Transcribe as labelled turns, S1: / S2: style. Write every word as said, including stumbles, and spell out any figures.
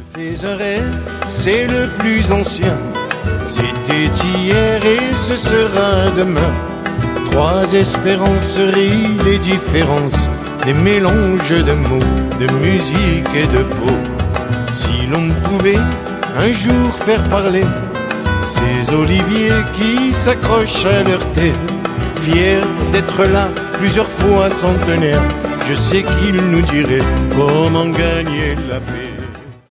S1: Fais un rêve, c'est le plus ancien. C'était hier et ce sera demain. Trois espérances rient les différences, des mélanges de mots, de musique et de peau. Si l'on pouvait un jour faire parler ces oliviers qui s'accrochent à leur terre, fiers d'être là plusieurs fois centenaires, je sais qu'ils nous diraient comment gagner la paix.